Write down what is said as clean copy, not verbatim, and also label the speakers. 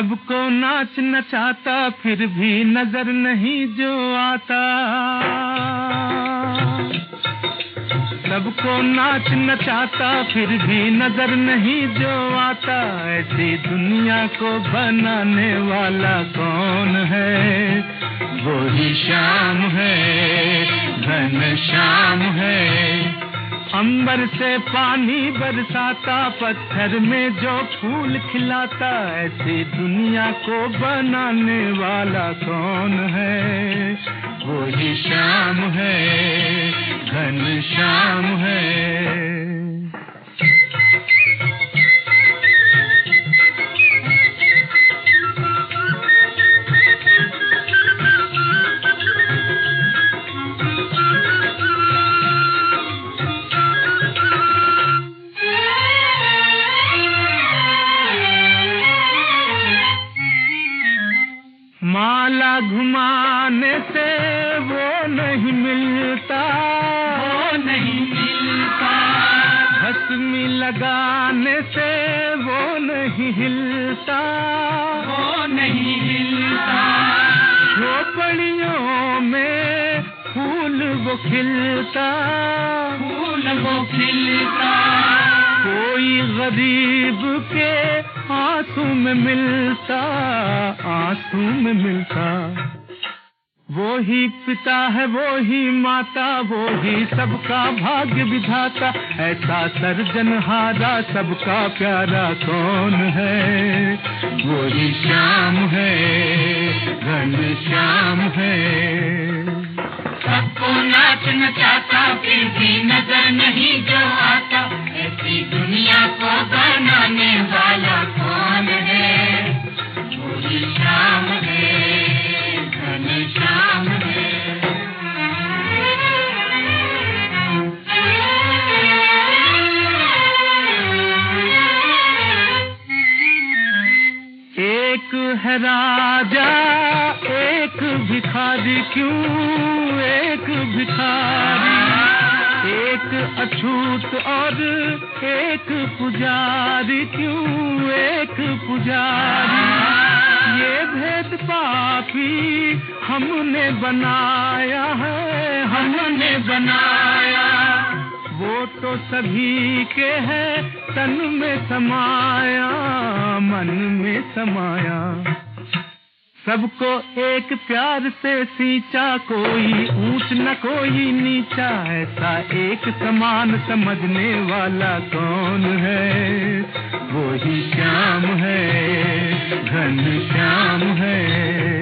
Speaker 1: सबको नाच नचाता फिर भी नजर नहीं जो आता। सबको नाच नचाता फिर भी नजर नहीं जो आता। ऐसी दुनिया को बनाने वाला कौन है? वो ही श्याम है, घनश्याम है। अंबर से पानी बरसाता, पत्थर में जो फूल खिलाता। ऐसी दुनिया को बनाने वाला कौन है? वो ही श्याम है, घनश्याम है। माला घुमाने से वो नहीं मिलता, वो नहीं मिलता। भस्मी लगाने से वो नहीं हिलता, वो नहीं हिलता। झोपड़ियों में फूल वो खिलता, फूल वो खिलता। कोई गरीब के आंसू में मिलता, आंसू में मिलता। वो ही पिता है, वो ही माता, वो ही सबका भाग्य विधाता। ऐसा सर्जनहारा सबका प्यारा कौन है? वो ही श्याम है, घनश्याम है। सबको नाच नचाता फिर भी नजर नहीं जो आता। ऐसी दुनिया को बनाने वाला कौन है? वो ही श्याम है, घनश्याम है। एक है राजा एक भिखारी, क्यों एक भिखारी? एक अछूत और एक पुजारी, क्यों एक पुजारी? ये भेद पापी हमने बनाया है, हमने बनाया। वो तो सभी के है तन में समाया, मन में समाया। सबको एक प्यार से सींचा, कोई ऊंच न कोई नीचा। ऐसा एक समान समझने वाला कौन है? वो ही श्याम है, घनश्याम है।